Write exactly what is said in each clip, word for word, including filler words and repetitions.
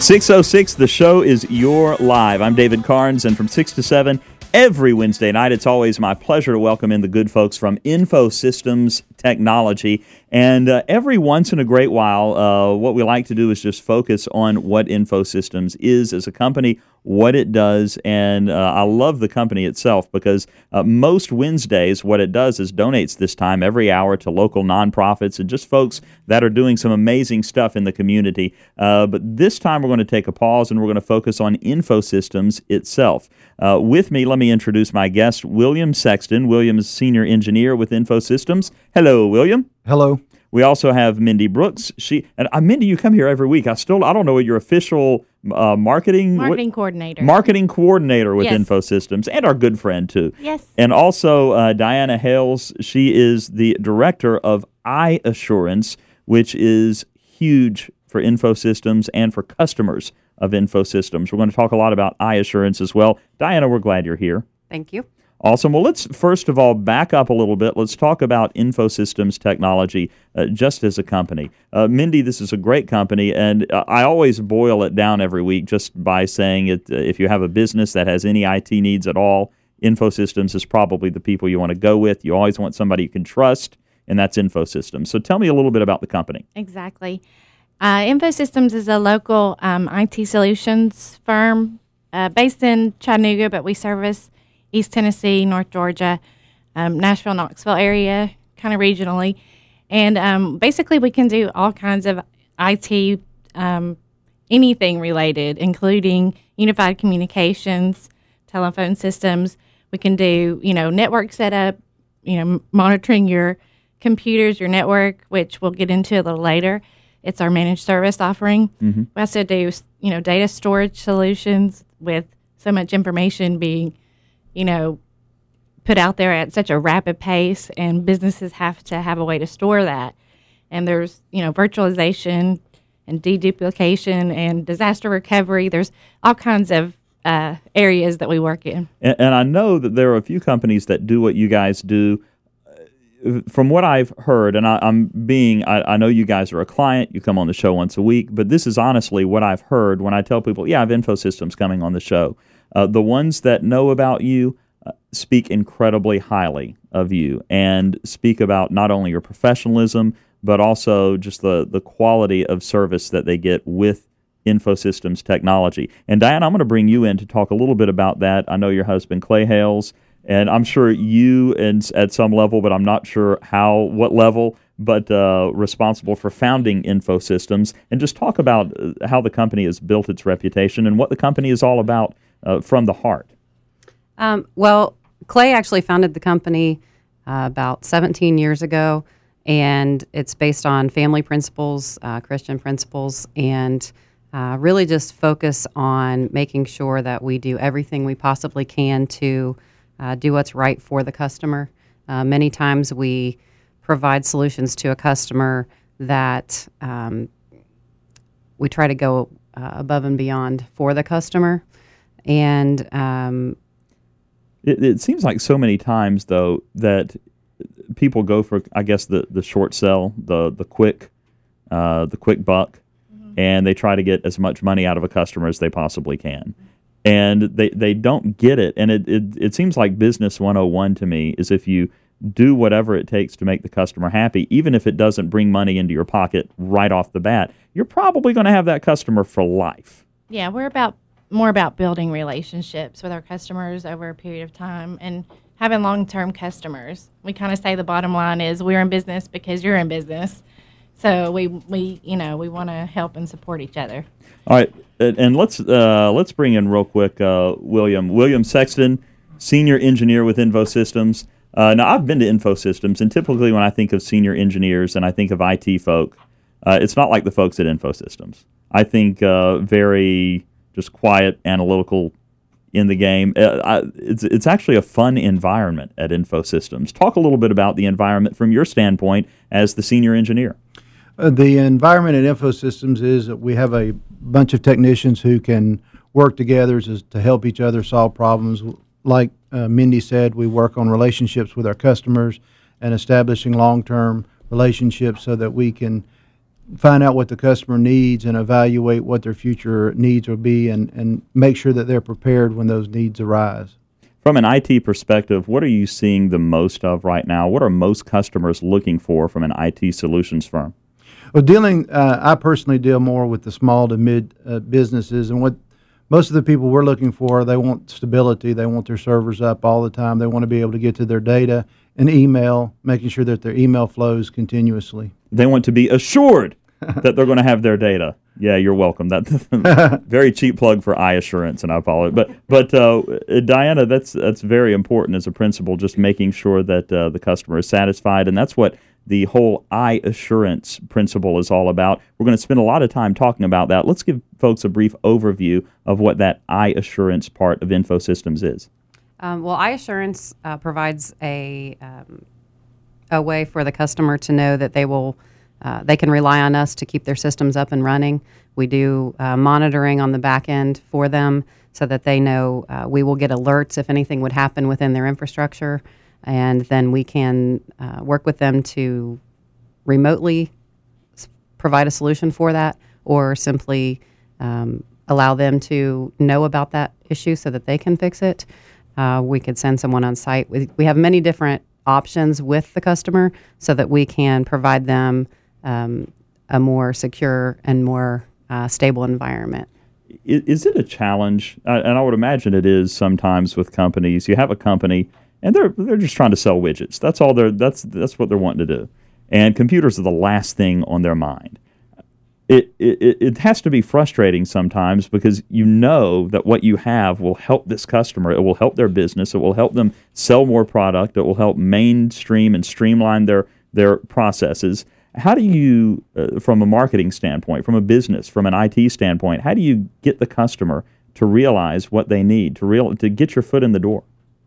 six oh six, the show is Your Live. I'm David Carnes, and from six to seven every Wednesday night, it's always my pleasure to welcome in the good folks from InfoSystems Technology. And uh, every once in a great while, uh, what we like to do is just focus on what InfoSystems is as a company, what it does, and uh, I love the company itself because uh, most Wednesdays, what it does is donates this time every hour to local nonprofits and just folks that are doing some amazing stuff in the community. Uh, but this time we're going to take a pause and we're going to focus on InfoSystems itself. Uh, with me, let me introduce my guest, William Sexton. William is Senior Engineer with InfoSystems. Hello, William. Hello. We also have Mindy Brooks. She and uh, Mindy, you come here every week. I still I don't know what your official uh, marketing marketing what, coordinator marketing coordinator with yes. InfoSystems, and our good friend too. Yes. And also uh, Diana Hales. She is the director of iAssurance, which is huge for InfoSystems and for customers of InfoSystems. We're going to talk a lot about iAssurance as well. Diana, we're glad you're here. Thank you. Awesome. Well, let's first of all back up a little bit. Let's talk about InfoSystems Technology uh, just as a company. Uh, Mindy, this is a great company, and uh, I always boil it down every week just by saying it. Uh, if you have a business that has any I T needs at all, InfoSystems is probably the people you want to go with. You always want somebody you can trust, and that's InfoSystems. So tell me a little bit about the company. Exactly. Uh, InfoSystems is a local um, I T solutions firm uh, based in Chattanooga, but we service East Tennessee, North Georgia, um, Nashville, Knoxville area, kind of regionally. And um, basically we can do all kinds of I T, um, anything related, including unified communications, telephone systems. We can do, you know, network setup, you know, m- monitoring your computers, your network, which we'll get into a little later. It's our managed service offering. Mm-hmm. We also do, you know, data storage solutions with so much information being you know, put out there at such a rapid pace, and businesses have to have a way to store that. And there's, you know, virtualization and deduplication and disaster recovery. There's all kinds of uh, areas that we work in. And, and I know that there are a few companies that do what you guys do. From what I've heard, and I, I'm being, I, I know you guys are a client, you come on the show once a week, but this is honestly what I've heard when I tell people, yeah, I have InfoSystems coming on the show. Uh, the ones that know about you uh, speak incredibly highly of you and speak about not only your professionalism, but also just the, the quality of service that they get with InfoSystems Technology. And Diana, I'm going to bring you in to talk a little bit about that. I know your husband, Clay Hales, and I'm sure you and at some level, but I'm not sure how, what level, but uh, responsible for founding InfoSystems. And just talk about how the company has built its reputation and what the company is all about uh, from the heart. Um, well, Clay actually founded the company uh, about seventeen years ago, and it's based on family principles, uh, Christian principles, and uh, really just focus on making sure that we do everything we possibly can to uh, do what's right for the customer. Uh, many times we provide solutions to a customer that um, we try to go uh, above and beyond for the customer. And um, it, it seems like so many times, though, that people go for, I guess, the, the short sell, the the quick, uh, the quick buck, mm-hmm. and they try to get as much money out of a customer as they possibly can, and they, they don't get it. And it, it it seems like business one oh one to me is if you do whatever it takes to make the customer happy, even if it doesn't bring money into your pocket right off the bat, you're probably going to have that customer for life. Yeah, we're about more about building relationships with our customers over a period of time and having long-term customers. We kind of say the bottom line is we're in business because you're in business. So we, we you know, we want to help and support each other. All right, and let's uh, let's bring in real quick uh, William. William Sexton, Senior Engineer with InfoSystems. Uh, now, I've been to InfoSystems, and typically when I think of senior engineers and I think of I T folk, uh, it's not like the folks at InfoSystems. I think uh, very just quiet, analytical in the game. Uh, I, it's it's actually a fun environment at InfoSystems. Talk a little bit about the environment from your standpoint as the senior engineer. Uh, the environment at InfoSystems is that we have a bunch of technicians who can work together to, to help each other solve problems. Like uh, Mindy said, we work on relationships with our customers and establishing long-term relationships so that we can find out what the customer needs and evaluate what their future needs will be, and, and make sure that they're prepared when those needs arise. From an I T perspective, what are you seeing the most of right now? What are most customers looking for from an I T solutions firm? Well, dealing, uh, I personally deal more with the small to mid uh, businesses, and what most of the people we're looking for, they want stability. They want their servers up all the time. They want to be able to get to their data and email, making sure that their email flows continuously. They want to be assured that they're going to have their data. Yeah, you're welcome. That very cheap plug for iAssurance, and I apologize. But but uh, Diana, that's that's very important as a principal, just making sure that uh, the customer is satisfied, and that's what the whole iAssurance principle is all about. We're going to spend a lot of time talking about that. Let's give folks a brief overview of what that iAssurance part of InfoSystems is. Um, well, iAssurance uh, provides a um, a way for the customer to know that they will uh, they can rely on us to keep their systems up and running. We do uh, monitoring on the back end for them so that they know uh, we will get alerts if anything would happen within their infrastructure, and then we can uh, work with them to remotely s- provide a solution for that, or simply um, allow them to know about that issue so that they can fix it. Uh, we could send someone on site. We, we have many different options with the customer so that we can provide them um, a more secure and more uh, stable environment. Is, is it a challenge? Uh, and I would imagine it is sometimes with companies. You have a company, and they're they're just trying to sell widgets. That's all they're that's that's what they're wanting to do. And computers are the last thing on their mind. It, it it has to be frustrating sometimes because you know that what you have will help this customer. It will help their business. It will help them sell more product. It will help mainstream and streamline their, their processes. How do you, uh, from a marketing standpoint, from a business, from an I T standpoint, how do you get the customer to realize what they need, to real to get your foot in the door?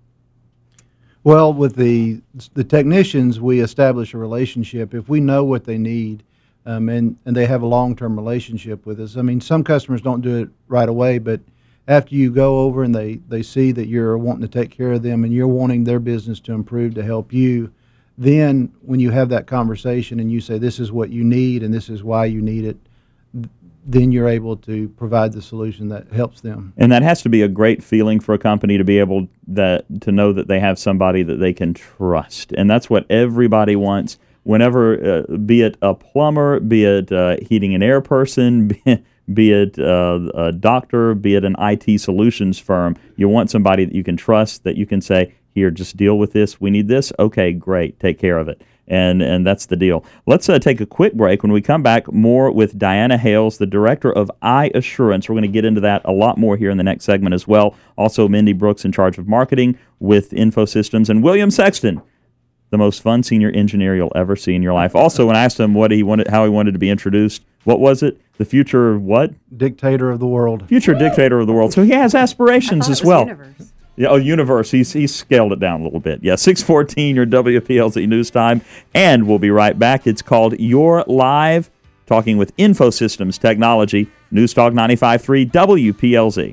Well, with the the technicians, we establish a relationship. If we know what they need, Um, and, and they have a long-term relationship with us. I mean, some customers don't do it right away, but after you go over and they, they see that you're wanting to take care of them and you're wanting their business to improve to help you, then when you have that conversation and you say this is what you need and this is why you need it, then you're able to provide the solution that helps them. And that has to be a great feeling for a company to be able that to know that they have somebody that they can trust. And that's what everybody wants. Whenever, uh, be it a plumber, be it a heating and air person, be, be it uh, a doctor, be it an I T solutions firm, you want somebody that you can trust, that you can say, here, just deal with this. We need this. Okay, great. Take care of it. And and that's the deal. Let's uh, take a quick break. When we come back, more with Diana Hales, the director of iAssurance. We're going to get into that a lot more here in the next segment as well. Also, Mindy Brooks in charge of marketing with InfoSystems, and William Sexton, the most fun senior engineer you'll ever see in your life. Also, when I asked him what he wanted, how he wanted to be introduced, what was it? The future what? Dictator of the world. Future dictator of the world. So he has aspirations as well. Universe. Yeah, oh, universe. He's he's scaled it down a little bit. Yeah, six fourteen, your W P L Z News Time, and we'll be right back. It's called You're Live, talking with InfoSystems Technology. News Talk ninety-five point three W P L Z.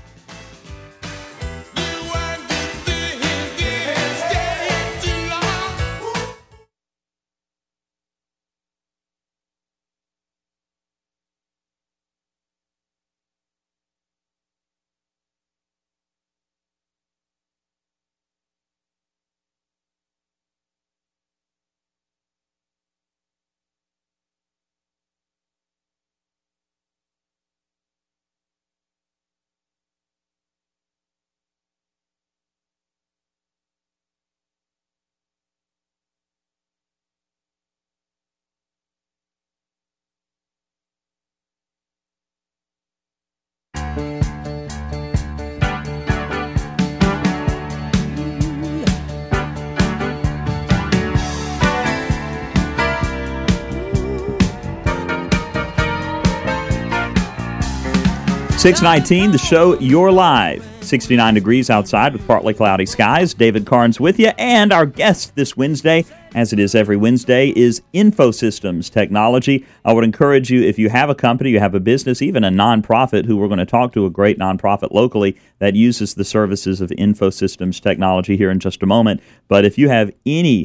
six nineteen, the show You're Live. sixty-nine degrees outside with partly cloudy skies. David Carnes with you. And our guest this Wednesday, as it is every Wednesday, is InfoSystems Technology. I would encourage you, if you have a company, you have a business, even a nonprofit, who we're going to talk to, a great nonprofit locally that uses the services of InfoSystems Technology here in just a moment. But if you have any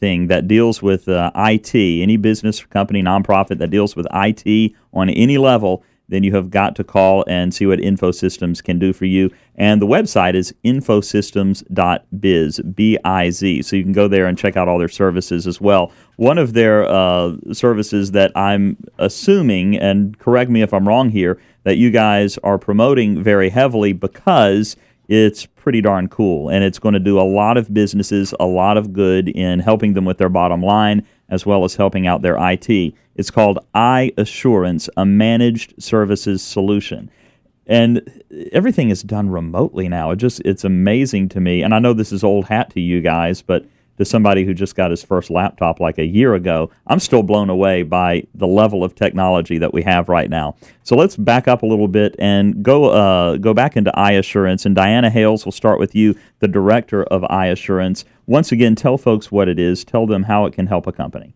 anything that deals with uh, I T, any business, company, nonprofit that deals with I T on any level, then you have got to call and see what InfoSystems can do for you. And the website is infosystems dot biz, B I Z. So you can go there and check out all their services as well. One of their uh, services that I'm assuming, and correct me if I'm wrong here, that you guys are promoting very heavily because it's pretty darn cool, and it's going to do a lot of businesses a lot of good in helping them with their bottom line as well as helping out their I T. It's called iAssurance, a managed services solution. And everything is done remotely now. It just it's amazing to me. And I know this is old hat to you guys, but to somebody who just got his first laptop like a year ago, I'm still blown away by the level of technology that we have right now. So let's back up a little bit and go uh, go back into iAssurance. And Diana Hales, will start with you, the director of iAssurance. Once again, tell folks what it is. Tell them how it can help a company.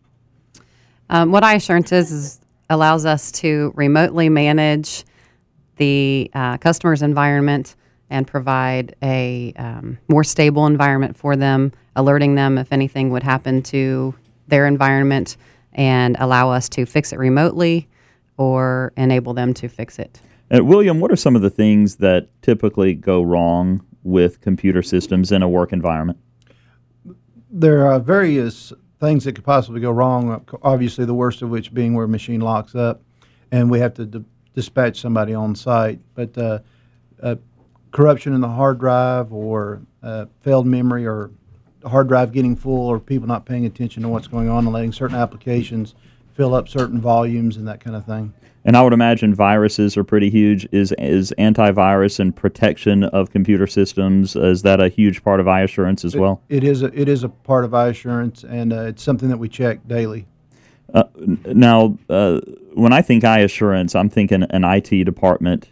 Um, what iAssurance is, is allows us to remotely manage the uh, customer's environment and provide a um, more stable environment for them, alerting them if anything would happen to their environment, and allow us to fix it remotely or enable them to fix it. Uh, William, what are some of the things that typically go wrong with computer systems in a work environment? There are various things that could possibly go wrong, obviously the worst of which being where a machine locks up and we have to d- dispatch somebody on site. But uh, uh, corruption in the hard drive, or uh, failed memory, or the hard drive getting full, or people not paying attention to what's going on and letting certain applications fill up certain volumes and that kind of thing. And I would imagine viruses are pretty huge. Is is antivirus and protection of computer systems, is that a huge part of iAssurance as well? It, it is a, it is a part of iAssurance, and uh, it's something that we check daily. Uh, now, uh, when I think iAssurance, I'm thinking an I T department.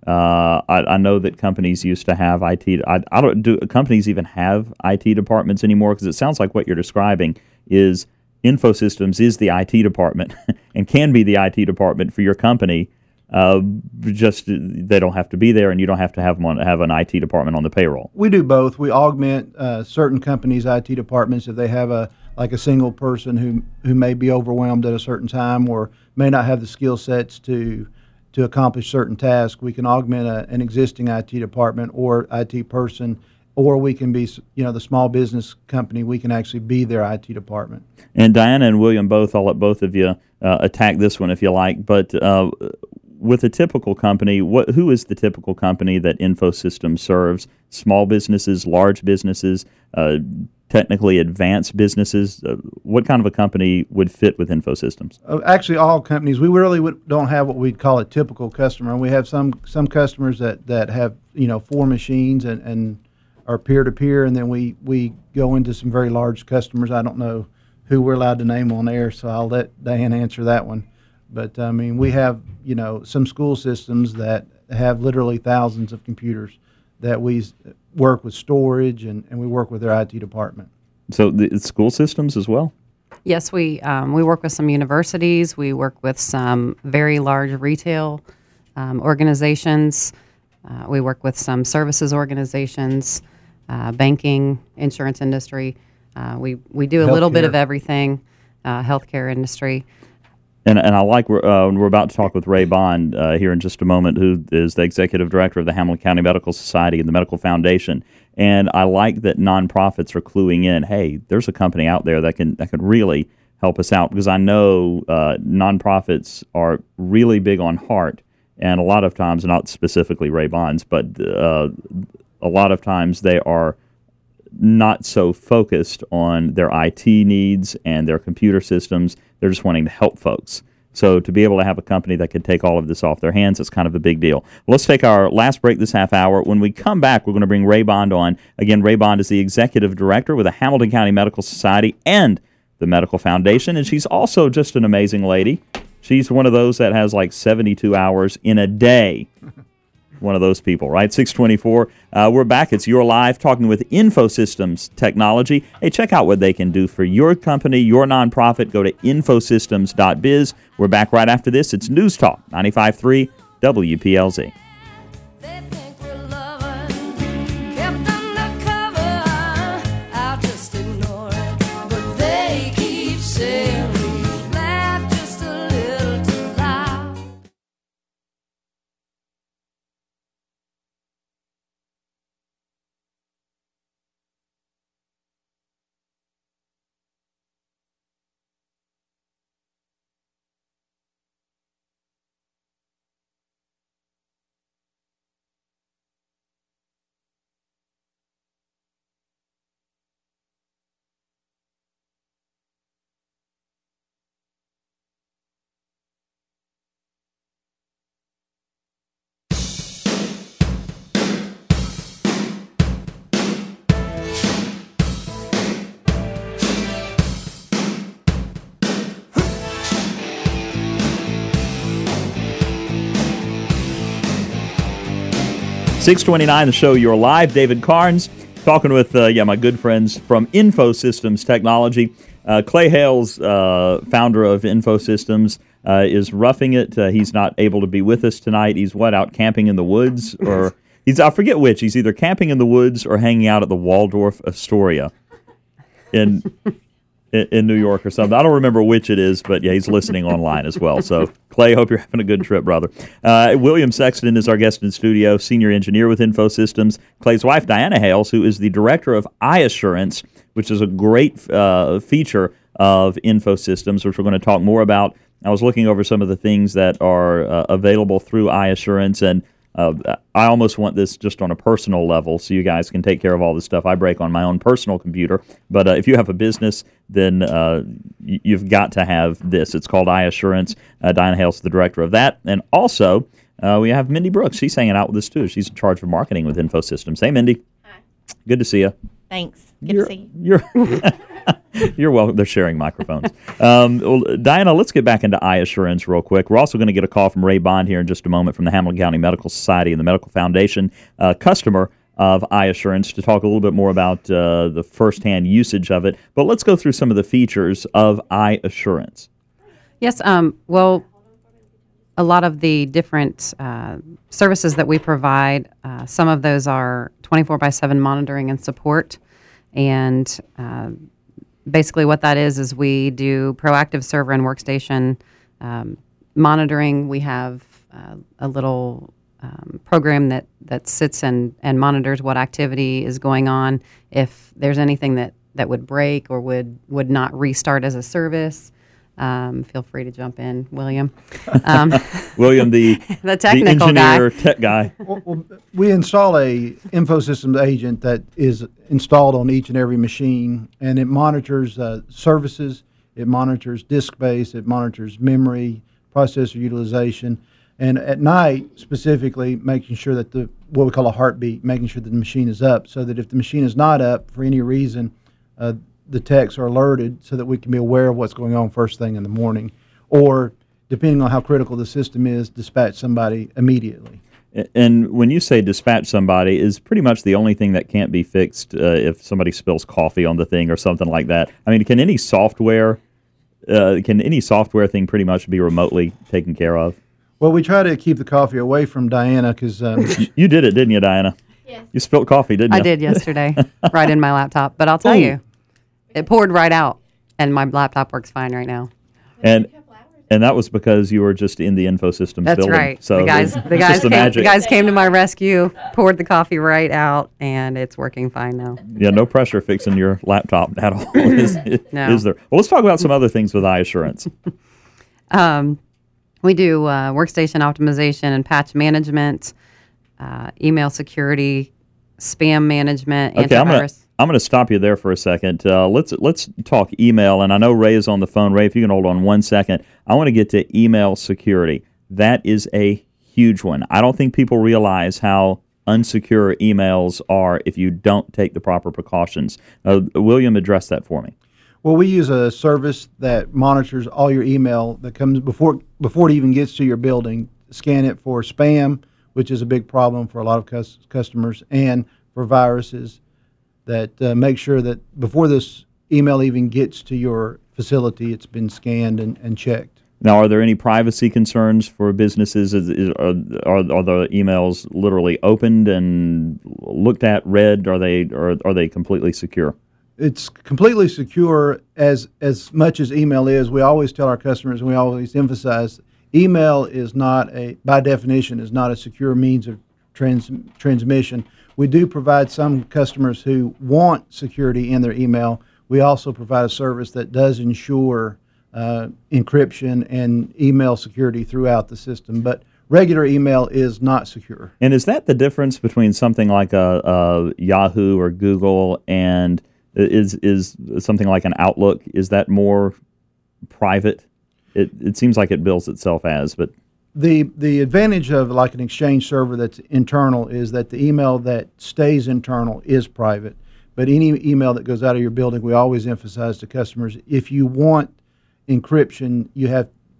Uh, I, I know that companies used to have I T. I, I don't do companies even have I T departments anymore? Because it sounds like what you're describing is InfoSystems is the I T department and can be the I T department for your company. Uh, just they don't have to be there, and you don't have to have them on, have an I T department on the payroll. We do both. We augment uh, certain companies' I T departments if they have a like a single person who who may be overwhelmed at a certain time or may not have the skill sets to to accomplish certain tasks. We can augment a, an existing I T department or I T person, or we can be, you know, the small business company. We can actually be their I T department. And Diana and William both, I'll let both of you uh, attack this one if you like. But uh, with a typical company, what who is the typical company that InfoSystems serves? Small businesses, large businesses, uh, technically advanced businesses? Uh, what kind of a company would fit with InfoSystems? Uh, actually, all companies. We really would, don't have what we'd call a typical customer. We have some some customers that, that have, you know, four machines and, and are peer-to-peer, and then we, we go into some very large customers. I don't know who we're allowed to name on air, so I'll let Diane answer that one. But, I mean, we have, you know, some school systems that have literally thousands of computers that we work with storage, and, and we work with their I T department. So the school systems as well? Yes, we um, we work with some universities. We work with some very large retail um, organizations. Uh, we work with some services organizations, uh, banking, insurance industry. Uh, we, we do a Healthcare. little bit of everything, uh, healthcare industry. And and I like we're uh, we're about to talk with Ray Bond uh, here in just a moment, who is the executive director of the Hamilton County Medical Society and the Medical Foundation. And I like that nonprofits are cluing in. Hey, there's a company out there that can that can really help us out, because I know uh, nonprofits are really big on heart, and a lot of times, not specifically Ray Bonds, but uh, a lot of times they are not so focused on their I T needs and their computer systems. They're just wanting to help folks. So to be able to have a company that could take all of this off their hands is kind of a big deal. Well, let's take our last break this half hour. When we come back, we're going to bring Ray Bond on. Again, Ray Bond is the executive director with the Hamilton County Medical Society and the Medical Foundation, and she's also just an amazing lady. She's one of those that has like seventy-two hours in a day. One of those people, right? six twenty-four. Uh, we're back. It's Your Live, talking with InfoSystems Technology. Hey, check out what they can do for your company, your nonprofit. Go to infosystems dot biz. We're back right after this. It's News Talk ninety-five point three W P L Z. Kept undercover, I'll just ignore it. But they six twenty-nine, the show, you're live. David Carnes talking with uh, yeah my good friends from InfoSystems Technology. Uh, Clay Hales, uh, founder of InfoSystems, uh, is roughing it. Uh, he's not able to be with us tonight. He's what, out camping in the woods? Or he's I forget which. He's either camping in the woods or hanging out at the Waldorf Astoria in in, in New York or something. I don't remember which it is, but yeah, he's listening online as well. So, Clay, hope you're having a good trip, brother. Uh, William Sexton is our guest in the studio, senior engineer with InfoSystems. Clay's wife, Diana Hales, who is the director of iAssurance, which is a great uh, feature of InfoSystems, which we're going to talk more about. I was looking over some of the things that are uh, available through iAssurance, and uh, I almost want this just on a personal level so you guys can take care of all the stuff I break on my own personal computer. But uh, if you have a business, then uh, y- you've got to have this. It's called iAssurance. Uh, Diana Hales is the director of that. And also, uh, we have Mindy Brooks. She's hanging out with us, too. She's in charge of marketing with InfoSystems. Hey, Mindy. Hi. Good to see you. Thanks. Good You're, to see you. You're, you're welcome. They're sharing microphones. Um, well, Diana, let's get back into iAssurance real quick. We're also going to get a call from Ray Bond here in just a moment from the Hamilton County Medical Society and the Medical Foundation, uh, customer of iAssurance, to talk a little bit more about uh, the firsthand usage of it. But let's go through some of the features of iAssurance. Yes, um, well, a lot of the different uh, services that we provide, uh, some of those are twenty-four by seven monitoring and support. And uh, basically what that is, is we do proactive server and workstation um, monitoring. We have uh, a little um, program that, that sits and, and monitors what activity is going on. If there's anything that, that would break or would, would not restart as a service, Um, feel free to jump in, William. Um, William, the, the technical the engineer, guy. tech guy. Well, well, we install a InfoSystems agent that is installed on each and every machine, and it monitors uh, services, it monitors disk space, it monitors memory, processor utilization, and at night specifically making sure that the what we call a heartbeat, making sure that the machine is up, so that if the machine is not up for any reason, uh, the techs are alerted so that we can be aware of what's going on first thing in the morning, or depending on how critical the system is, dispatch somebody immediately. And when you say dispatch somebody, is pretty much the only thing that can't be fixed uh, if somebody spills coffee on the thing or something like that. I mean, can any software, uh, can any software thing pretty much be remotely taken care of? Well, we try to keep the coffee away from Diana because um, You did it, didn't you, Diana? Yes. You spilled coffee, didn't you? I did yesterday, right in my laptop. But I'll tell Ooh. you, it poured right out, and my laptop works fine right now. And and that was because you were just in the InfoSystems That's building. right. So the guys, it's the just guys, the came, magic. the guys came to my rescue, poured the coffee right out, and it's working fine now. Yeah, no pressure fixing your laptop at all, is, No. is there? Well, let's talk about some other things with iAssurance. Um, we do uh, workstation optimization and patch management, uh, email security, spam management, Okay, I'm gonna antivirus. I'm gonna stop you there for a second. Uh, let's let's talk email, and I know Ray is on the phone. Ray, if you can hold on one second, I want to get to email security. That is a huge one. I don't think people realize how unsecure emails are if you don't take the proper precautions. Uh, William, address that for me. Well, we use a service that monitors all your email that comes before before it even gets to your building. Scan it for spam, which is a big problem for a lot of cus- customers, and for viruses. That uh, make sure that before this email even gets to your facility, it's been scanned and, and checked. Now, are there any privacy concerns for businesses? Is, is, are, are are the emails literally opened and looked at, read? Are they are are they completely secure? It's completely secure as as much as email is. We always tell our customers, and we always emphasize, email is not a, by definition, is not a secure means of trans, transmission. We do provide some customers who want security in their email. We also provide a service that does ensure uh, encryption and email security throughout the system. But regular email is not secure. And is that the difference between something like a, a Yahoo or Google and is is something like an Outlook? Is that more private? It it seems like it bills itself as, but The the advantage of like an Exchange server that's internal is that the email that stays internal is private. But any email that goes out of your building, we always emphasize to customers, if you want encryption, you have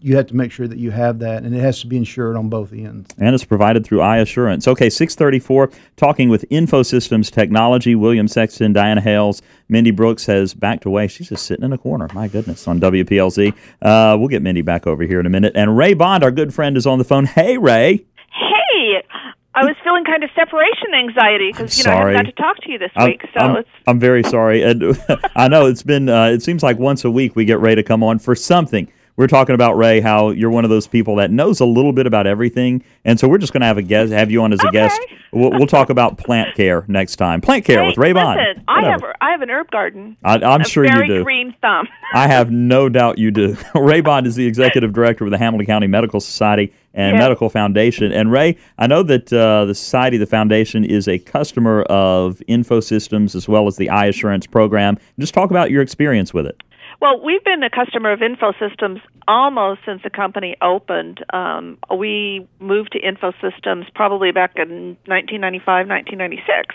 you have to make sure that you have that, and it has to be insured on both ends. And it's provided through iAssurance. Okay, six thirty-four, talking with InfoSystems Technology, William Sexton, Diana Hales. Mindy Brooks has backed away. She's just sitting in a corner, my goodness, on W P L Z. Uh, we'll get Mindy back over here in a minute. And Ray Bond, our good friend, is on the phone. Hey, Ray. Hey. I was feeling kind of separation anxiety because you know Sorry. I haven't got to talk to you this I'm, week. So I'm, it's I'm very sorry. And I know it's been. Uh, it seems like once a week we get Ray to come on for something. We're talking about, Ray, how you're one of those people that knows a little bit about everything, and so we're just going to have a guest, have you on as a Okay. guest. We'll, we'll talk about plant care next time. Plant care hey, with Ray Bond. Listen, I Whatever. have I have an herb garden. I, I'm a sure you very do. green thumb. I have no doubt you do. Ray Bond is the executive director of the Hamilton County Medical Society and Yeah. Medical Foundation. And Ray, I know that uh, the society, the foundation, is a customer of InfoSystems as well as the iAssurance program. Just talk about your experience with it. Well, we've been a customer of InfoSystems almost since the company opened. Um, we moved to InfoSystems probably back in nineteen ninety-five, nineteen ninety-six,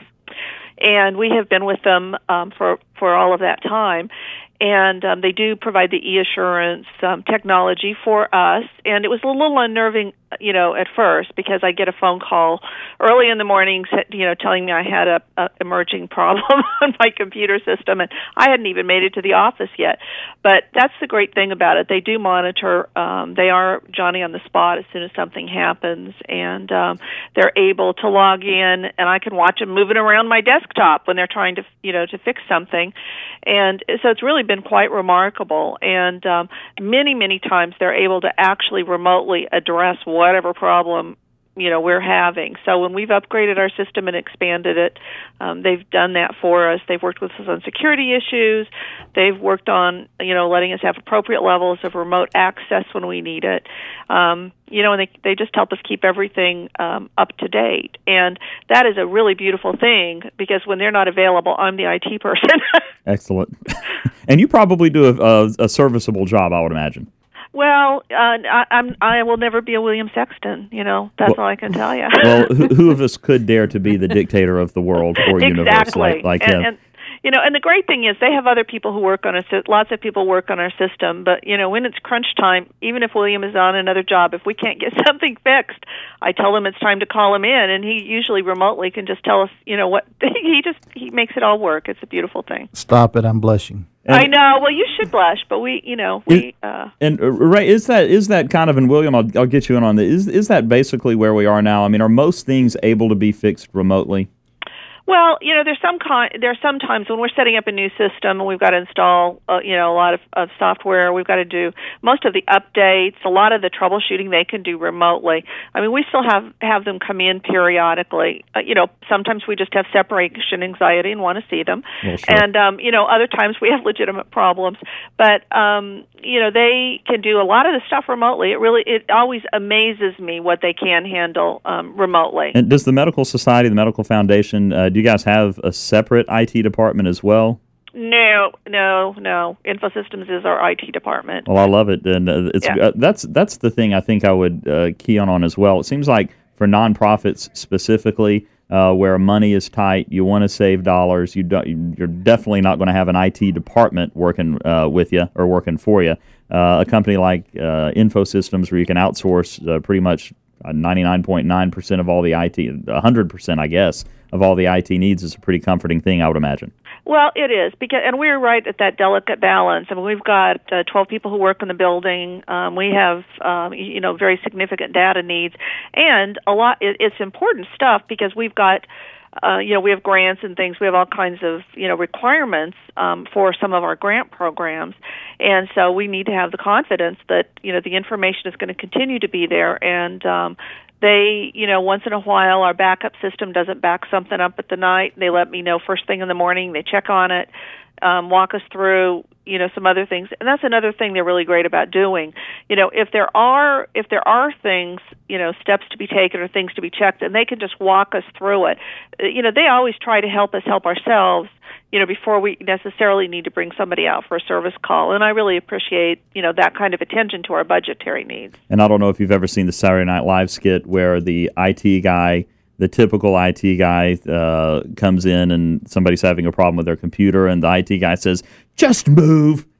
and we have been with them um, for for all of that time. And um, they do provide the e-assurance um, technology for us. And it was a little unnerving, you know, at first because I get a phone call early in the morning, you know, telling me I had a, a emerging problem on my computer system, and I hadn't even made it to the office yet. But that's the great thing about it. They do monitor. Um, they are Johnny on the spot as soon as something happens, and um, they're able to log in, and I can watch them moving around my desktop when they're trying to, you know, to fix something. And so it's really been quite remarkable, and um, many, many times they're able to actually remotely address whatever problem you know we're having. So when we've upgraded our system and expanded it, um, they've done that for us. They've worked with us on security issues. They've worked on you know letting us have appropriate levels of remote access when we need it. Um, you know, and they they just help us keep everything um, up to date. And that is a really beautiful thing because when they're not available, I'm the I T person. Excellent. And you probably do a, a, a serviceable job, I would imagine. Well, uh, I, I'm I will never be a William Sexton. You know, that's Well- all I can tell you. Well, who, who of us could dare to be the dictator of the world or universe exactly. like, like and, him? and you know, and the great thing is they have other people who work on a sy- lots of people work on our system. But you know, when it's crunch time, even if William is on another job, if we can't get something fixed, I tell him it's time to call him in, and he usually remotely can just tell us, you know, what he just he makes it all work. It's a beautiful thing. Stop it! I'm blushing. And- I know. Well, you should blush, but we, you know, we. Uh, And uh, Ray, is that is that kind of, and William, I'll, I'll get you in on this. Is is that basically where we are now? I mean, are most things able to be fixed remotely? Well, you know, there's some con- there's some times when we're setting up a new system and we've got to install, uh, you know, a lot of, of software. We've got to do most of the updates, a lot of the troubleshooting they can do remotely. I mean, we still have have them come in periodically. Uh, you know, sometimes we just have separation anxiety and want to see them, Well, sure. and um, you know, other times we have legitimate problems. But um, you know, they can do a lot of the stuff remotely. It really, it always amazes me what they can handle um, remotely. And does the Medical Society, the Medical Foundation, uh, do you guys have a separate I T department as well? No, no, no. InfoSystems is our I T department. Well, I love it, and uh, it's Yeah. uh, that's that's the thing I think I would uh, key on on as well. It seems like for nonprofits specifically, uh, where money is tight, you want to save dollars. You don't, you're definitely not going to have an I T department working uh, with you or working for you. Uh, a company like uh, InfoSystems, where you can outsource uh, pretty much ninety-nine point nine percent of all the I T, one hundred percent, I guess, of all the I T needs, is a pretty comforting thing, I would imagine. Well, it is, because, and we're right at that delicate balance. I mean, we've got uh, twelve people who work in the building. Um, we have, um, you know, very significant data needs, and a lot. It, it's important stuff because we've got. Uh, you know, we have grants and things. We have all kinds of, you know, requirements um, for some of our grant programs. And so we need to have the confidence that, you know, the information is going to continue to be there. And um, they, you know, once in a while, our backup system doesn't back something up at the night. They let me know first thing in the morning. They check on it, um, walk us through, you know, some other things. And that's another thing they're really great about doing. You know, if there are if there are things, you know, steps to be taken or things to be checked, and they can just walk us through it. You know, they always try to help us help ourselves, you know, before we necessarily need to bring somebody out for a service call. And I really appreciate, you know, that kind of attention to our budgetary needs. And I don't know if you've ever seen the Saturday Night Live skit where the I T guy, the typical I T guy, uh, comes in and somebody's having a problem with their computer, and the I T guy says, "Just move."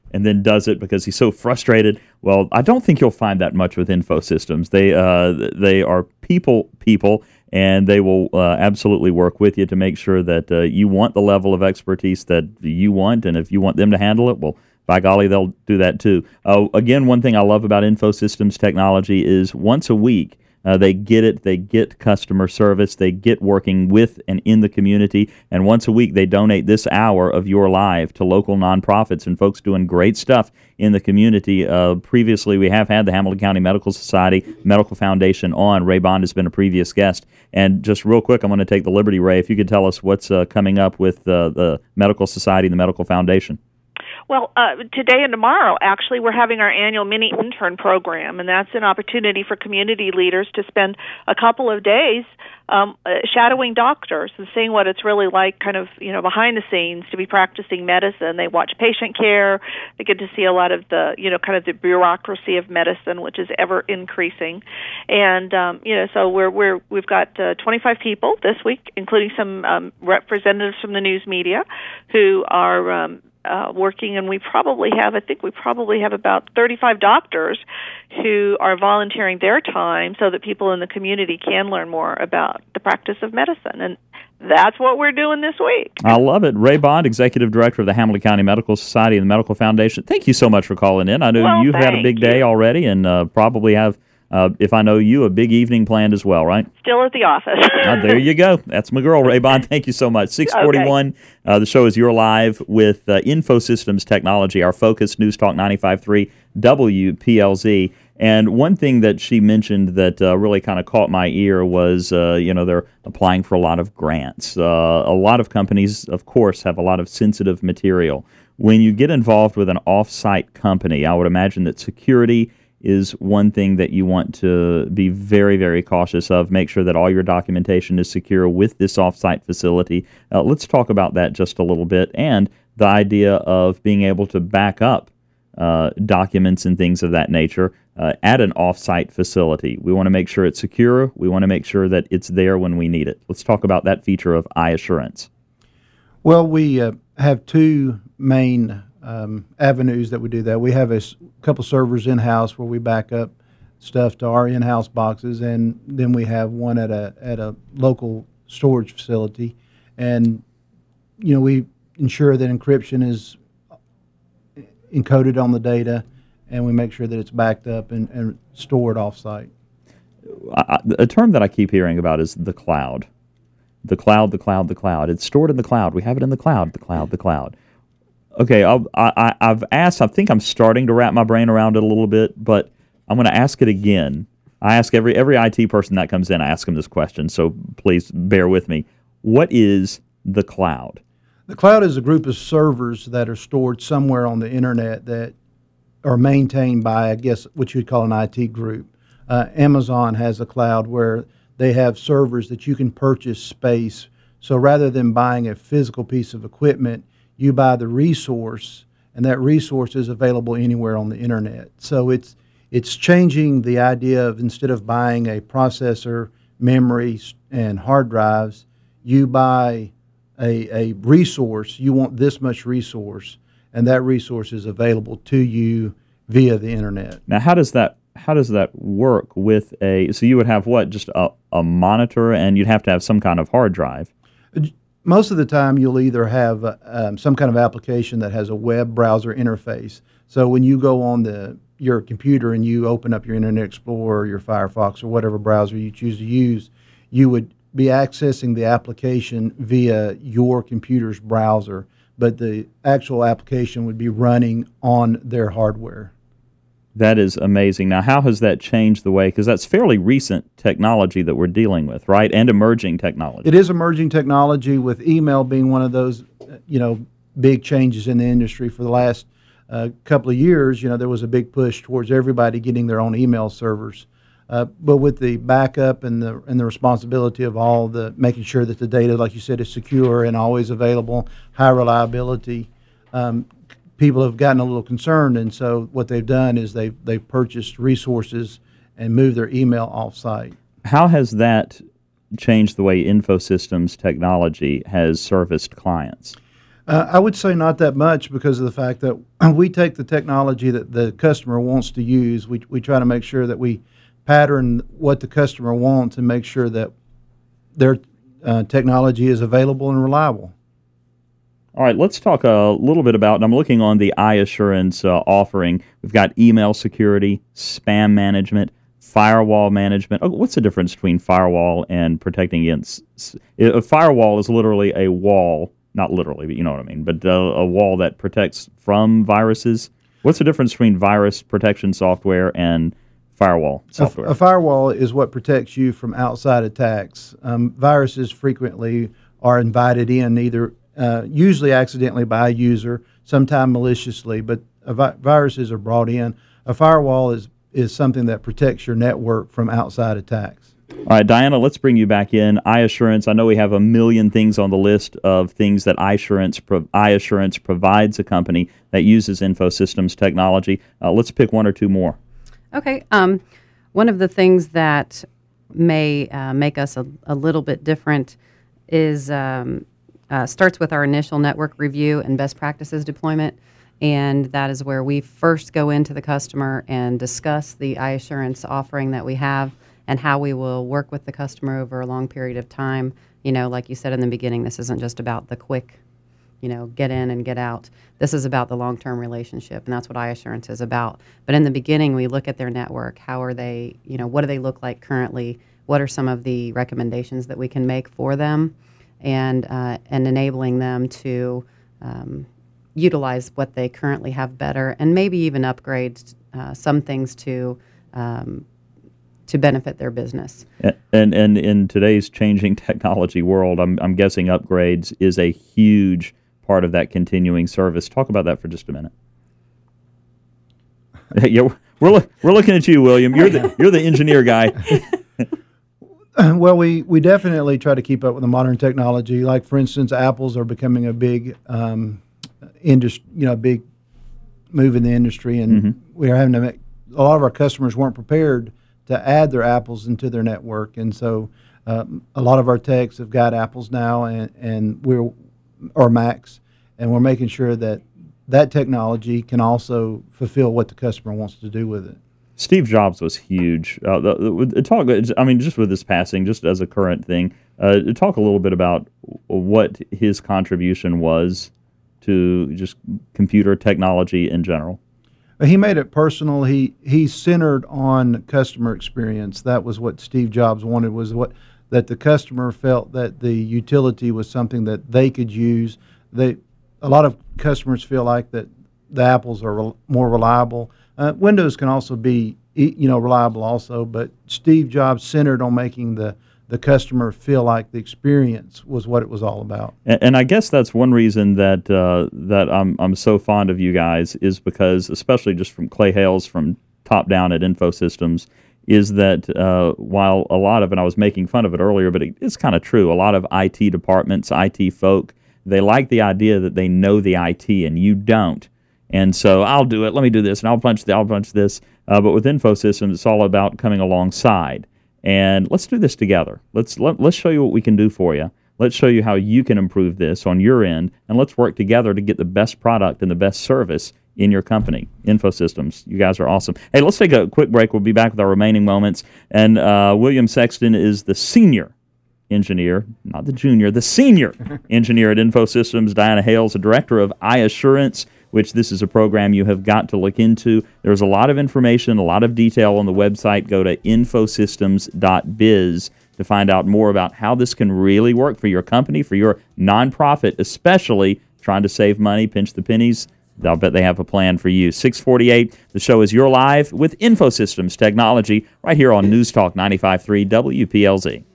and then does it because he's so frustrated. Well, I don't think you'll find that much with InfoSystems. They uh, they are people people, and they will uh, absolutely work with you to make sure that uh, you want the level of expertise that you want, and if you want them to handle it, well, by golly, they'll do that too. Uh, again, one thing I love about InfoSystems technology is once a week, Uh, they get it. They get customer service. They get working with and in the community. And once a week, they donate this hour of your live to local nonprofits and folks doing great stuff in the community. Uh, previously, we have had the Hamilton County Medical Society Medical Foundation on. Ray Bond has been a previous guest. And just real quick, I'm going to take the liberty, Ray, if you could tell us what's uh, coming up with uh, the Medical Society and the Medical Foundation. Well, uh, today and tomorrow, actually, we're having our annual mini intern program, and that's an opportunity for community leaders to spend a couple of days um, uh, shadowing doctors and seeing what it's really like, kind of, you know, behind the scenes to be practicing medicine. They watch patient care. They get to see a lot of the, you know, kind of the bureaucracy of medicine, which is ever increasing. And um, you know, so we're we're we've got uh, twenty-five people this week, including some um, representatives from the news media, who are Um, Uh, working, and we probably have, I think we probably have about thirty-five doctors who are volunteering their time so that people in the community can learn more about the practice of medicine. And that's what we're doing this week. I love it. Ray Bond, Executive Director of the Hamilton County Medical Society and the Medical Foundation. Thank you so much for calling in. I know well, you've had a big day you. already and uh, probably have, uh, if I know you, a big evening planned as well, right? Still at the office. uh, there you go. That's my girl, Ray Bond. Thank you so much. six forty-one, okay. uh, the show is You're Live with uh, InfoSystems Technology, our focus, News Talk ninety-five point three W P L Z. And one thing that she mentioned that uh, really kind of caught my ear was, uh, you know, they're applying for a lot of grants. Uh, a lot of companies, of course, have a lot of sensitive material. When you get involved with an off-site company, I would imagine that security is one thing that you want to be very, very cautious of. Make sure that all your documentation is secure with this off-site facility. Uh, let's talk about that just a little bit, and the idea of being able to back up uh, documents and things of that nature uh, at an off-site facility. We want to make sure it's secure. We want to make sure that it's there when we need it. Let's talk about that feature of iAssurance. Well, we uh, have two main Um, avenues that we do that. We have a s- couple servers in-house where we back up stuff to our in-house boxes, and then we have one at a at a local storage facility. And you know, we ensure that encryption is encoded on the data, and we make sure that it's backed up and, and stored off-site. I, a term that I keep hearing about is the cloud. The cloud, the cloud, the cloud. It's stored in the cloud. We have it in the cloud, the cloud, the cloud. Okay, I'll, I, I've asked, I think I'm starting to wrap my brain around it a little bit, but I'm going to ask it again. I ask every every I T person that comes in, I ask them this question, so please bear with me. What is the cloud? The cloud is a group of servers that are stored somewhere on the internet that are maintained by, I guess, what you would call an I T group. Uh, Amazon has a cloud where they have servers that you can purchase space. So rather than buying a physical piece of equipment, you buy the resource, and that resource is available anywhere on the internet. So it's it's changing the idea of, instead of buying a processor, memory, and hard drives, you buy a, a resource. You want this much resource, and that resource is available to you via the internet. Now, how does that how does that work with a? So you would have what? Just a, a monitor, and you'd have to have some kind of hard drive. Most of the time, you'll either have uh, um, some kind of application that has a web browser interface. So when you go on the your computer and you open up your Internet Explorer, your Firefox, or whatever browser you choose to use, you would be accessing the application via your computer's browser, but the actual application would be running on their hardware. That is amazing. Now, how has that changed the way? Because that's fairly recent technology that we're dealing with, right? And emerging technology. It is emerging technology, with email being one of those, you know, big changes in the industry for the last uh, couple of years. You know, there was a big push towards everybody getting their own email servers. Uh, but with the backup and the and the responsibility of all the making sure that the data, like you said, is secure and always available, high reliability, um, people have gotten a little concerned, and so what they've done is they've, they've purchased resources and moved their email off-site. How has that changed the way InfoSystems technology has serviced clients? Uh, I would say not that much because of the fact that we take the technology that the customer wants to use. We, we try to make sure that we pattern what the customer wants and make sure that their uh, technology is available and reliable. All right, let's talk a little bit about, and I'm looking on the iAssurance uh, offering. We've got email security, spam management, firewall management. Oh, what's the difference between firewall and protecting against? A firewall is literally a wall, not literally, but you know what I mean, but uh, a wall that protects from viruses. What's the difference between virus protection software and firewall software? A, a firewall is what protects you from outside attacks. Um, viruses frequently are invited in either Uh, usually accidentally by a user, sometimes maliciously, but vi- viruses are brought in. A firewall is, is something that protects your network from outside attacks. All right, Diana, let's bring you back in. iAssurance, I know we have a million things on the list of things that iAssurance, pro- iAssurance provides a company that uses InfoSystems technology. Uh, let's pick one or two more. Okay. Um, one of the things that may uh, make us a, a little bit different is um, Uh, starts with our initial network review and best practices deployment, and that is where we first go into the customer and discuss the iAssurance offering that we have and how we will work with the customer over a long period of time. You know, like you said in the beginning, this isn't just about the quick, you know, get in and get out. This is about the long-term relationship, and that's what iAssurance is about. But in the beginning, we look at their network. How are they, you know, what do they look like currently? What are some of the recommendations that we can make for them? and uh, and enabling them to um, utilize what they currently have better, and maybe even upgrade uh, some things to um, to benefit their business. And and in today's changing technology world, I'm I'm guessing upgrades is a huge part of that continuing service. Talk about that for just a minute. yeah, we're look, we're looking at you, William. You're the you're the engineer guy. Well, we, we definitely try to keep up with the modern technology. Like, for instance, apples are becoming a big um, industry, you know, big move in the industry, and mm-hmm. we are having to make, a lot of our customers weren't prepared to add their apples into their network, and so um, a lot of our techs have got apples now, and, and we're or Macs, and we're making sure that that technology can also fulfill what the customer wants to do with it. Steve Jobs was huge. Uh, the, the, talk, I mean, just with his passing, just as a current thing, uh, talk a little bit about what his contribution was to just computer technology in general. He made it personal. He he centered on customer experience. That was what Steve Jobs wanted, was what that the customer felt that the utility was something that they could use. They a lot of customers feel like that the apples are re- more reliable. Uh, Windows can also be, you know, reliable also, but Steve Jobs centered on making the, the customer feel like the experience was what it was all about. And, and I guess that's one reason that uh, that I'm I'm so fond of you guys, is because, especially just from Clay Hales from top down at InfoSystems, is that uh, while a lot of, and I was making fun of it earlier, but it, it's kind of true, a lot of I T departments, I T folk, they like the idea that they know the I T and you don't. And so I'll do it. Let me do this, and I'll punch the, I'll punch this. Uh, but with InfoSystems, it's all about coming alongside. And let's do this together. Let's let, let's show you what we can do for you. Let's show you how you can improve this on your end, and let's work together to get the best product and the best service in your company. InfoSystems, you guys are awesome. Hey, let's take a quick break. We'll be back with our remaining moments. And uh, William Sexton is the senior engineer, not the junior, the senior engineer at InfoSystems. Diana Hales, the director of iAssurance, which this is a program you have got to look into. There's a lot of information, a lot of detail on the website. Go to infosystems dot biz to find out more about how this can really work for your company, for your nonprofit, especially trying to save money, pinch the pennies. I'll bet they have a plan for you. six forty-eight, the show is You're Live with InfoSystems Technology right here on News Talk ninety-five point three W P L Z.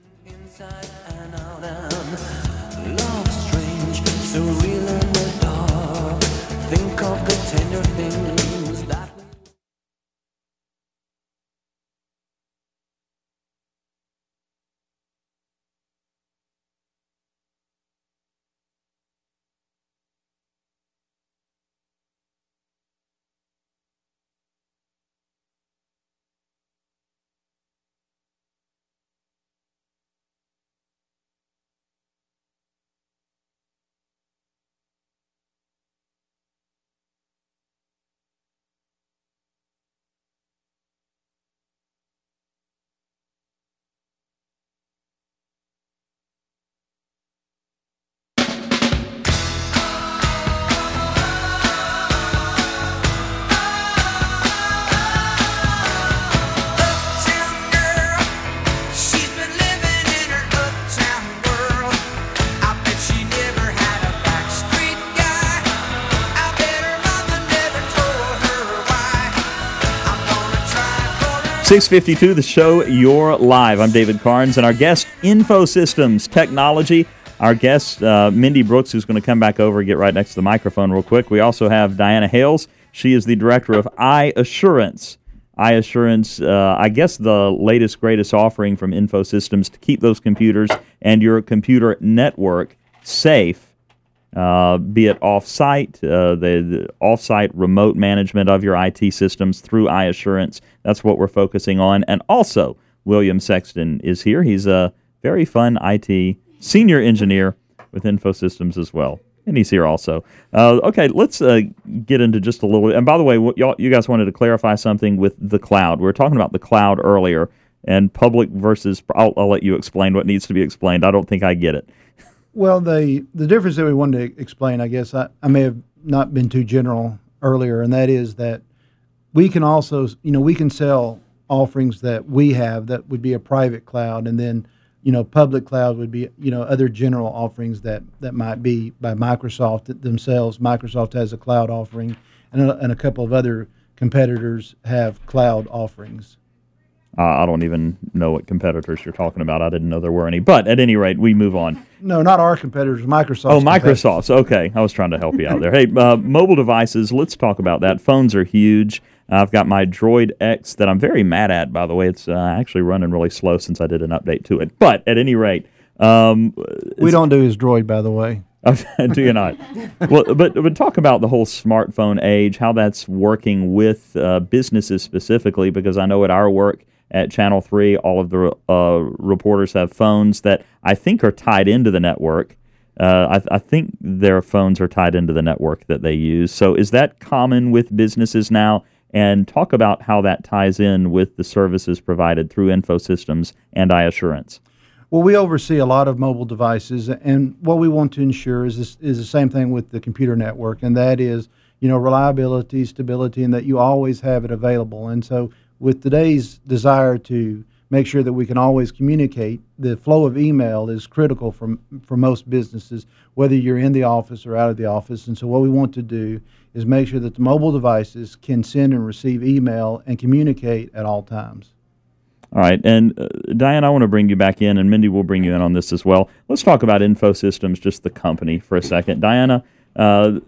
six fifty-two, the show, You're Live. I'm David Carnes, and our guest, InfoSystems Technology. Our guest, uh, Mindy Brooks, who's going to come back over and get right next to the microphone real quick. We also have Diana Hales. She is the director of iAssurance. iAssurance, uh, I guess the latest, greatest offering from InfoSystems to keep those computers and your computer network safe, uh, be it off-site, uh, the, the off-site remote management of your I T systems through iAssurance. That's what we're focusing on. And also, William Sexton is here. He's a very fun I T senior engineer with InfoSystems as well. And he's here also. Uh, okay, let's uh, get into just a little bit. And by the way, what y'all, you guys wanted to clarify something with the cloud. We were talking about the cloud earlier, and public versus, I'll, I'll let you explain what needs to be explained. I don't think I get it. Well, the, the difference that we wanted to explain, I guess, I, I may have not been too general earlier, and that is that we can also, you know, we can sell offerings that we have that would be a private cloud, and then you know, public cloud would be, you know, other general offerings that, that might be by Microsoft themselves. Microsoft has a cloud offering, and a, and a couple of other competitors have cloud offerings. Uh, I don't even know what competitors you're talking about. I didn't know there were any. But at any rate, we move on. No, not our competitors, Microsoft. Oh, Microsoft's. Okay. I was trying to help you out there. Hey, uh, mobile devices, let's talk about that. Phones are huge. I've got my Droid X that I'm very mad at, by the way. It's uh, actually running really slow since I did an update to it. But at any rate... Um, we don't do his Droid, by the way. Do you not? Well, but, but talk about the whole smartphone age, how that's working with uh, businesses specifically, because I know at our work at Channel three, all of the uh, reporters have phones that I think are tied into the network. Uh, I, I think their phones are tied into the network that they use. So is that common with businesses now? And talk about how that ties in with the services provided through InfoSystems and iAssurance. Well, we oversee a lot of mobile devices, and what we want to ensure is this, is the same thing with the computer network, and that is, you know, reliability, stability, and that you always have it available. And so with today's desire to make sure that we can always communicate, the flow of email is critical for, for most businesses, whether you're in the office or out of the office. And so what we want to do is make sure that the mobile devices can send and receive email and communicate at all times. All right, and uh, Diane, I want to bring you back in, and Mindy will bring you in on this as well. Let's talk about InfoSystems, just the company, for a second. Diana, uh, th-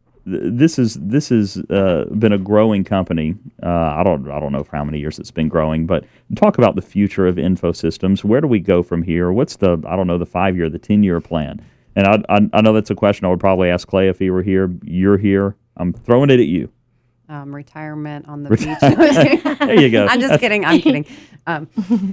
this is this has uh, been a growing company. Uh, I don't I don't know for how many years it's been growing, but talk about the future of InfoSystems. Where do we go from here? What's the I don't know the five year, the ten year plan? And I, I I know that's a question I would probably ask Clay if he were here. You're here. I'm throwing it at you. Um, retirement on the beach. There you go. I'm just kidding. I'm kidding. Um,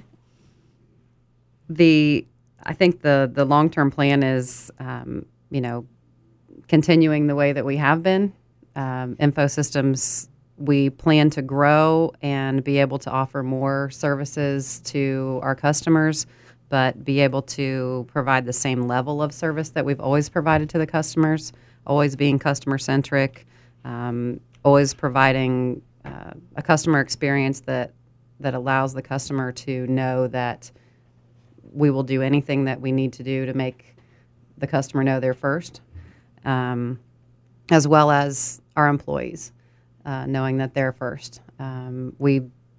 the I think the the long term plan is um, you know continuing the way that we have been. Um, InfoSystems, we plan to grow and be able to offer more services to our customers, but be able to provide the same level of service that we've always provided to the customers, always being customer centric. Um, always providing uh, a customer experience that that allows the customer to know that we will do anything that we need to do to make the customer know they're first, um, as well as our employees uh, knowing that they're first. Um, we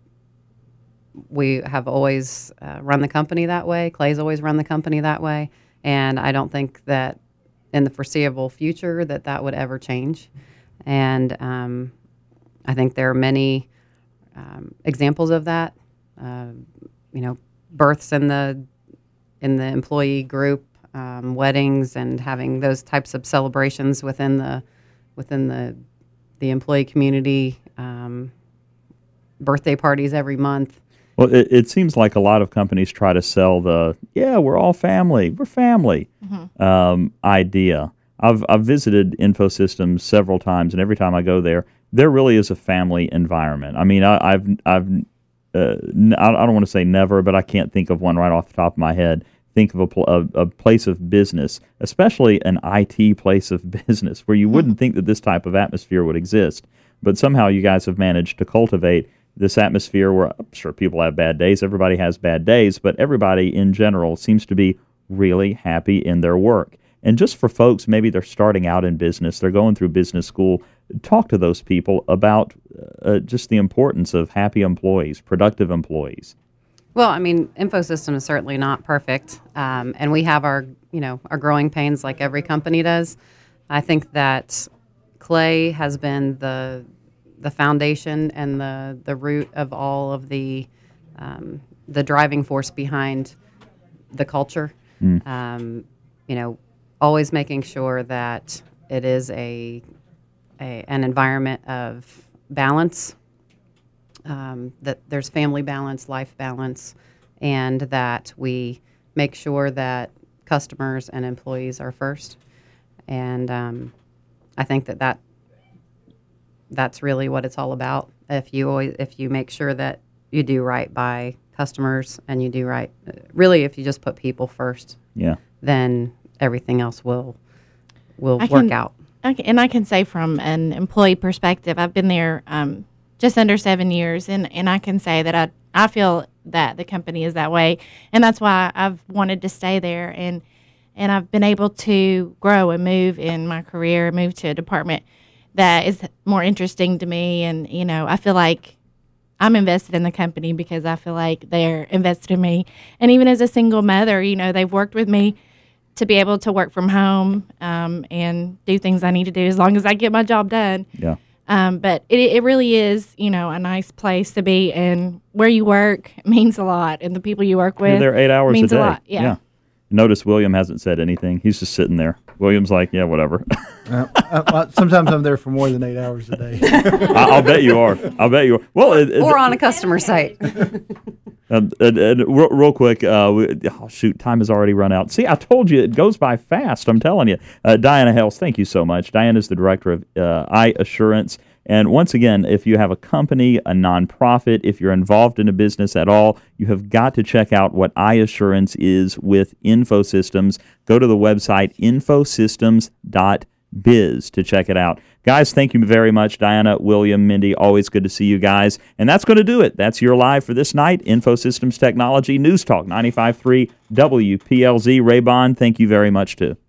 we have always uh, run the company that way. Clay's always run the company that way, and I don't think that in the foreseeable future that that would ever change. And um, I think there are many um, examples of that. Uh, you know, births in the in the employee group, um, weddings, and having those types of celebrations within the within the the employee community. Um, birthday parties every month. Well, it, it seems like a lot of companies try to sell the yeah, we're all family, we're family mm-hmm. um, idea. I've I've visited InfoSystems several times, and every time I go there, there really is a family environment. I mean, I, I've I've uh, n- I don't want to say never, but I can't think of one right off the top of my head. Think of a, pl- a, a place of business, especially an I T place of business, where you wouldn't think that this type of atmosphere would exist, but somehow you guys have managed to cultivate this atmosphere where I'm sure people have bad days. Everybody has bad days, but everybody in general seems to be really happy in their work. And just for folks, maybe they're starting out in business, they're going through business school, talk to those people about uh, just the importance of happy employees, productive employees. Well, I mean, Infosystem is certainly not perfect, um, and we have our, you know, our growing pains like every company does. I think that Clay has been the the foundation and the, the root of all of the um, the driving force behind the culture. Mm. Um, you know, always making sure that it is a, a an environment of balance, um, that there's family balance, life balance, and that we make sure that customers and employees are first. And um, I think that, that that's really what it's all about. If you always, if you make sure that you do right by customers and you do right, really, if you just put people first, yeah, then everything else will will I work can, out. I can, and I can say from an employee perspective, I've been there um, just under seven years, and, and I can say that I I feel that the company is that way, and that's why I've wanted to stay there, and and I've been able to grow and move in my career, move to a department that is more interesting to me, and you know, I feel like I'm invested in the company because I feel like they're invested in me. And even as a single mother, you know, they've worked with me to be able to work from home um, and do things I need to do as long as I get my job done. Yeah. Um, but it, it really is, you know, a nice place to be, and where you work means a lot, and the people you work with You're there eight hours means a day. a lot. Yeah. yeah. Notice William hasn't said anything. He's just sitting there. William's like, yeah, whatever. uh, uh, sometimes I'm there for more than eight hours a day. I, I'll bet you are. I'll bet you are. Well, it, it, Or on a customer site. And, and, and real, real quick, uh, we, oh, shoot, time has already run out. See, I told you, it goes by fast, I'm telling you. Uh, Diana Hales, thank you so much. Diana is the director of uh, iAssurance. And once again, if you have a company, a nonprofit, if you're involved in a business at all, you have got to check out what iAssurance is with Infosystems. Go to the website infosystems dot biz to check it out. Guys, thank you very much. Diana, William, Mindy, always good to see you guys. And that's going to do it. That's your live for this night. Infosystems Technology News Talk, ninety-five point three W P L Z. Ray Bond, thank you very much, too.